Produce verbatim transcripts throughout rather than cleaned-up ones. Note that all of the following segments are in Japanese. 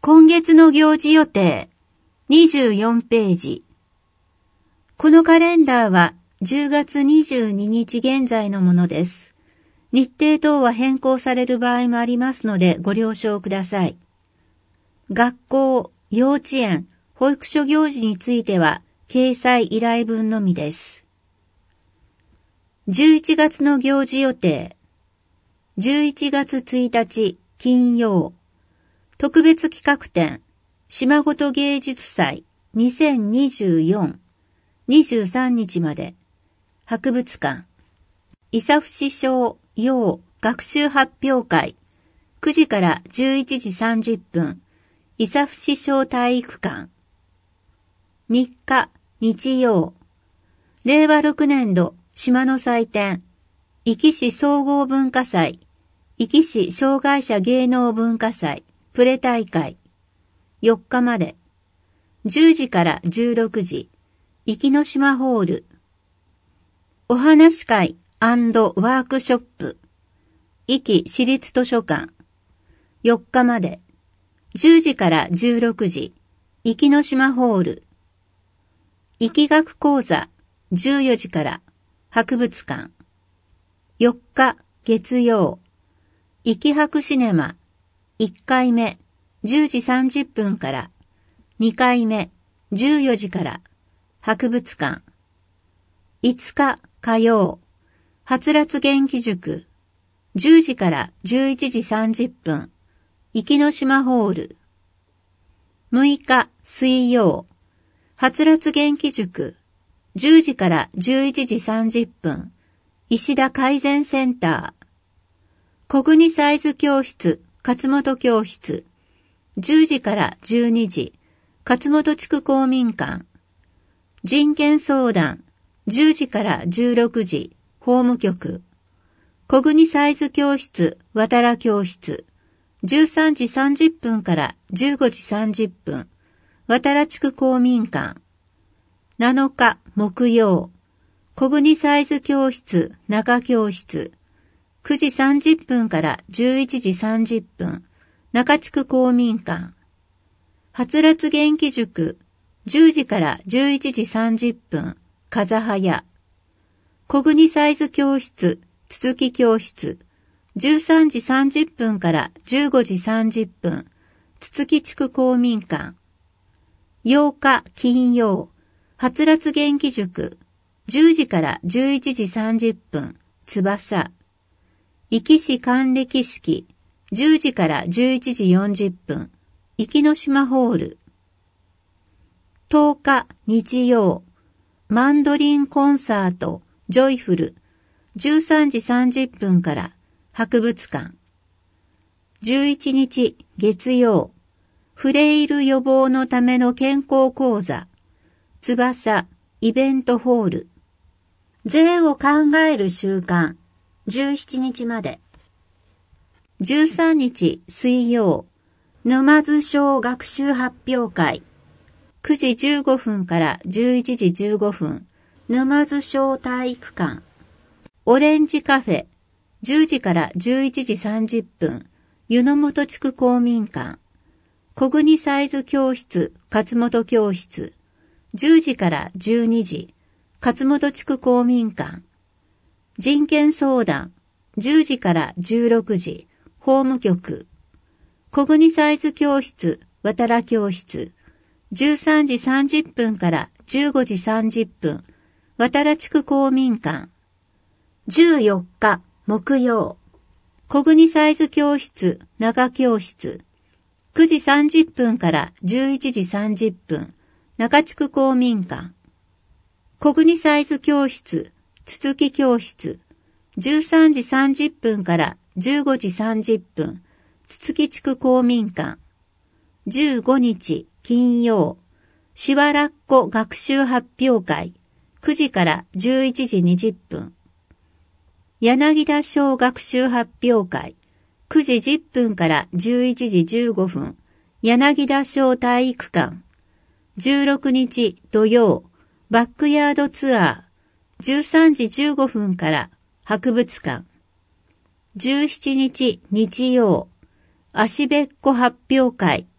今月の行事予定にじゅうよんページ。このカレンダーはじゅうがつにじゅうににち現在のものです。日程等は変更される場合もありますのでご了承ください。学校、幼稚園、保育所行事については掲載依頼文のみです。じゅういちがつの行事予定。じゅういちがつついたち金曜。特別企画展、島ごと芸術祭にせんにじゅうよん、にじゅうさんにちまで、博物館、伊佐伏小幼学習発表会、くじからじゅういちじさんじゅっぷん、伊佐伏小体育館。みっか、日曜、れいわろくねんど島の祭典、壱岐市総合文化祭、壱岐市障害者芸能文化祭、プレ大会。よっかまで。じゅうじからじゅうろくじ。壱岐の島ホール。お話会&ワークショップ。壱岐市立図書館。よっかまで。じゅうじからじゅうろくじ。壱岐の島ホール。壱岐学講座。じゅうよじから。博物館。よっか月曜。壱岐博シネマ。いっかいめ、じゅうじさんじゅっぷんから、にかいめ、じゅうよじから、博物館。いつか火曜、はつらつ元気塾、じゅうじからじゅういちじさんじゅっぷん、壱岐の島ホール。むいか水曜、はつらつ元気塾、じゅうじからじゅういちじさんじゅっぷん、石田改善センター。小国サイズ教室、勝本教室、じゅうじからじゅうにじ、勝本地区公民館、人権相談、じゅうじからじゅうろくじ、法務局、小国サイズ教室、渡良教室、じゅうさんじさんじゅっぷんからじゅうごじさんじゅっぷん、渡良地区公民館、なのか木曜、小国サイズ教室、中教室、くじさんじゅっぷんからじゅういちじさんじゅっぷん、中地区公民館。はつらつ元気塾、じゅうじからじゅういちじさんじゅっぷん、風早。小国サイズ教室、つつき教室、じゅうさんじさんじゅっぷんからじゅうごじさんじゅっぷん、つつき地区公民館。ようか金曜、はつらつ元気塾、じゅうじからじゅういちじさんじゅっぷん、翼。壱岐市還暦式、じゅうじからじゅういちじよんじゅっぷん、壱岐の島ホール。とおか日曜、マンドリンコンサート、ジョイフル、じゅうさんじさんじゅっぷんから博物館。じゅういちにち月曜、フレイル予防のための健康講座、翼、イベントホール。税を考える習慣。じゅうしちにちまで。じゅうさんにち水曜、沼津小学習発表会。くじじゅうごふんからじゅういちじじゅうごふん、沼津小体育館。オレンジカフェ、じゅうじからじゅういちじさんじゅっぷん、湯の本地区公民館。小国サイズ教室、勝本教室。じゅうじからじゅうにじ、勝本地区公民館。人権相談、じゅうじからじゅうろくじ、法務局。小国サイズ教室、渡良教室。じゅうさんじさんじゅっぷんからじゅうごじさんじゅっぷん、渡良地区公民館。じゅうよっか木曜、小国サイズ教室、中教室。くじさんじゅっぷんからじゅういちじさんじゅっぷん、中地区公民館。小国サイズ教室、つつき教室、じゅうさんじさんじゅっぷんからじゅうごじさんじゅっぷん、つつき地区公民館。じゅうごにち金曜、しわらっこ学習発表会、くじからじゅういちじにじゅっぷん。柳田小学習発表会、くじじゅっぷんからじゅういちじじゅうごふん、柳田小体育館。じゅうろくにち土曜、バックヤードツアー、じゅうさんじじゅうごふんから博物館。じゅうしちにち日曜、足べっこ発表会、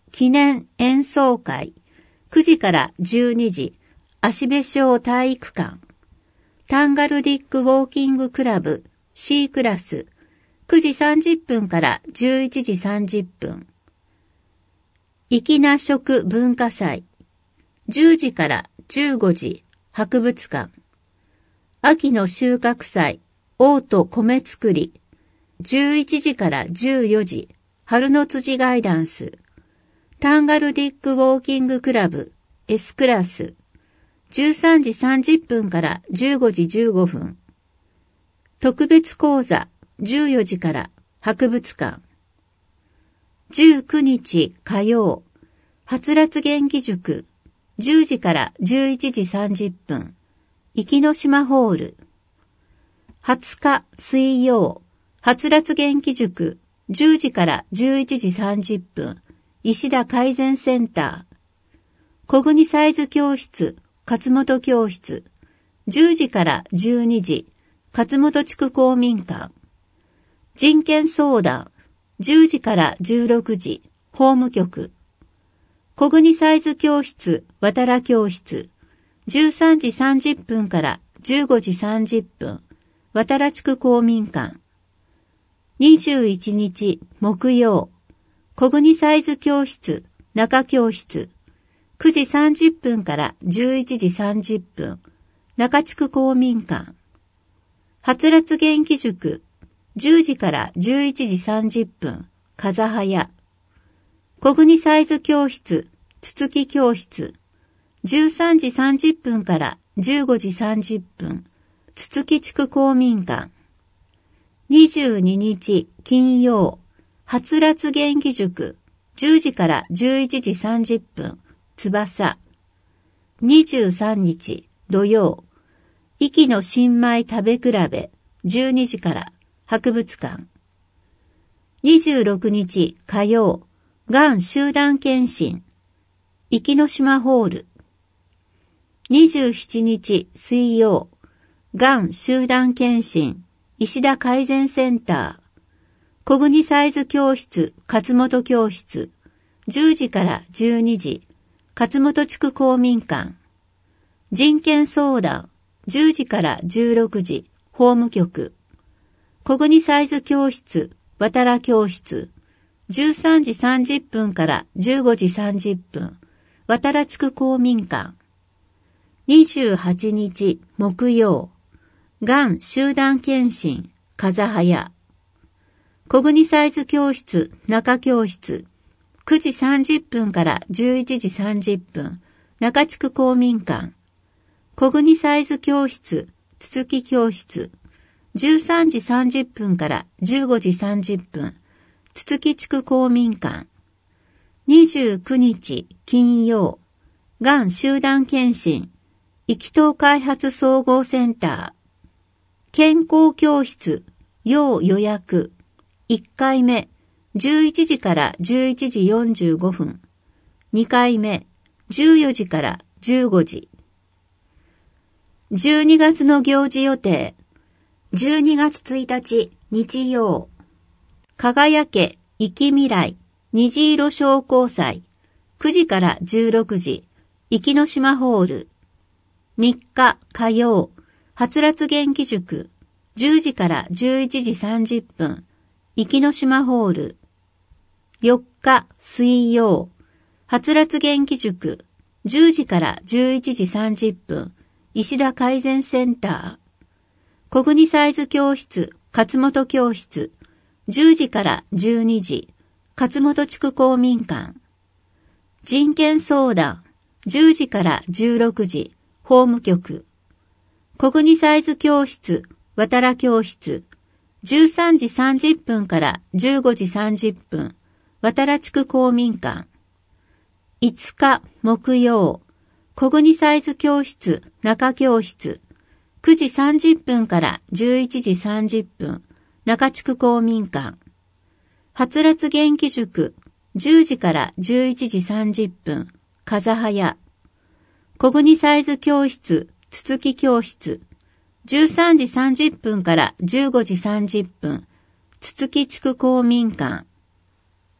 記念演奏会、くじからじゅうにじ、芦部小体育館。タンガルディックウォーキングクラブ C クラス、くじさんじゅっぷんからじゅういちじさんじゅっぷん。粋な食文化祭、じゅうじからじゅうごじ、博物館。秋の収穫祭、大と米作り、じゅういちじからじゅうよじ、春の辻ガイダンス。タンガルディックウォーキングクラブ S クラス、じゅうさんじさんじゅっぷんからじゅうごじじゅうごふん。特別講座じゅうよじから博物館。じゅうくにち火曜、はつらつ元気塾じゅうじからじゅういちじさんじゅっぷん。壱岐島ホール。はつか水曜、はつらつ元気塾じゅうじからじゅういちじさんじゅっぷん。石田改善センター。小国サイズ教室、勝本教室。じゅうじからじゅうにじ、勝本地区公民館。人権相談、じゅうじからじゅうろくじ、法務局。小国サイズ教室、渡良教室。じゅうさんじさんじゅっぷんからじゅうごじさんじゅっぷん、渡良地区公民館。にじゅういちにち木曜、小国サイズ教室、中教室。くじさんじゅっぷんからじゅういちじさんじゅっぷん、中地区公民館。はつらつ元気塾、じゅうじからじゅういちじさんじゅっぷん、風早。小国サイズ教室、つつき教室。じゅうさんじさんじゅっぷんからじゅうごじさんじゅっぷん、つつき地区公民館。にじゅうににち金曜、はつらつ元気塾、じゅうじからじゅういちじさんじゅっぷん、翼。にじゅうさんにち土曜、壱岐の新米食べ比べ、じゅうにじから博物館。にじゅうろくにち火曜、がん集団検診、壱岐島ホール。にじゅうしちにち水曜、がん集団検診、石田改善センター。小国サイズ教室、勝本教室。じゅうじからじゅうにじ、勝本地区公民館。人権相談、じゅうじからじゅうろくじ、法務局。小国サイズ教室、渡良教室。じゅうさんじさんじゅっぷんからじゅうごじさんじゅっぷん、渡良地区公民館。にじゅうはちにち木曜、がん集団検診、風早。小国サイズ教室、中教室。くじさんじゅっぷんからじゅういちじさんじゅっぷん、中地区公民館。小国サイズ教室、つつき教室。じゅうさんじさんじゅっぷんからじゅうごじさんじゅっぷん、つつき地区公民館。にじゅうくにち金曜、がん集団検診、壱岐島開発総合センター。健康教室、要予約。いっかいめ、じゅういちじからじゅういちじよんじゅうごふん。にかいめ、じゅうよじからじゅうごじ。じゅうにがつの行事予定。じゅうにがつついたち日曜。輝け、生き未来、虹色商工祭。くじからじゅうろくじ、壱岐島ホール。みっか火曜、はつらつ元気塾。じゅうじからじゅういちじさんじゅっぷん、壱岐島ホール。よっか水曜、はつらつ元気塾。じゅうじからじゅういちじさんじゅっぷん、石田改善センター。小国サイズ教室、勝本教室。じゅうじからじゅうにじ、勝本地区公民館。人権相談、じゅうじからじゅうろくじ、法務局。小国サイズ教室、渡良教室。じゅうさんじさんじゅっぷんからじゅうごじさんじゅっぷん、渡良地区公民館。いつか木曜、小国サイズ教室、中教室。くじさんじゅっぷんからじゅういちじさんじゅっぷん、中地区公民館。はつらつ元気塾、じゅうじからじゅういちじさんじゅっぷん、風早。小国サイズ教室、つつき教室。じゅうさんじさんじゅっぷんからじゅうごじさんじゅっぷん、つつき地区公民館。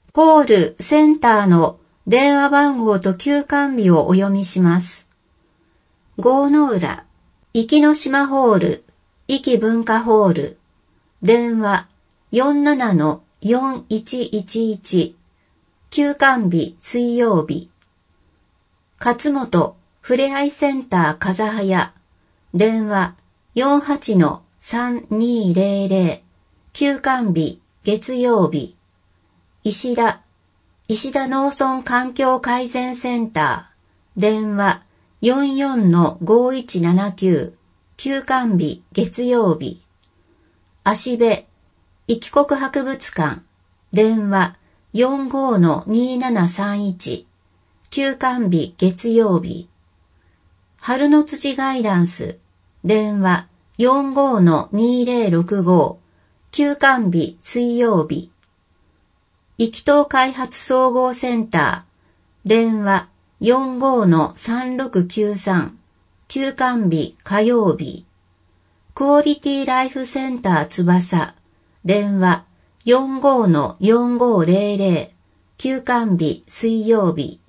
ポールセンターの電話番号と休館日をお読みします。郷の浦、壱岐の島ホール、壱岐文化ホール、電話 よんじゅうななのよんいちいちいち、休館日水曜日。勝本ふれあいセンター風早、電話 よんじゅうはちのさんにーぜろぜろ、休館日月曜日。石田、石田農村環境改善センター、電話 よんじゅうよんのごいちななきゅう、休館日月曜日。芦部、壱岐国博物館、電話 よんじゅうごのにーななさんいち、休館日月曜日。春の辻ガイダンス、電話 よんじゅうごのにーぜろろくご、休館日水曜日。壱岐島開発総合センター、電話 よんじゅうごのさんろくきゅうさん、休館日火曜日。クオリティライフセンター翼、電話 よんじゅうごのよんごぜろぜろ、休館日水曜日。